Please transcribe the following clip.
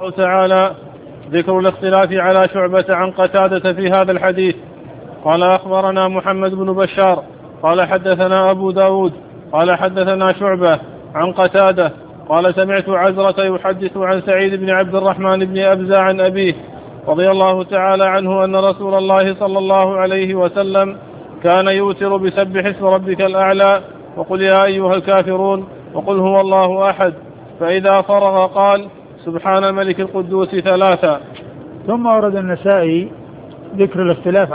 الله تعالى: ذكر الاختلاف على شعبة عن قتادة في هذا الحديث. قال: أخبرنا محمد بن بشار قال حدثنا أبو داود قال حدثنا شعبة عن قتادة قال: سمعت عزرة يحدث عن سعيد بن عبد الرحمن بن أبزة عن أبيه رضي الله تعالى عنه أن رسول الله صلى الله عليه وسلم كان يوتر بسبح اسم ربك الأعلى وقل يا أيها الكافرون وقل هو الله أحد، فإذا فرغ قال: سبحان الملك القدوس 3. ثم ورد النسائي ذكر الاختلاف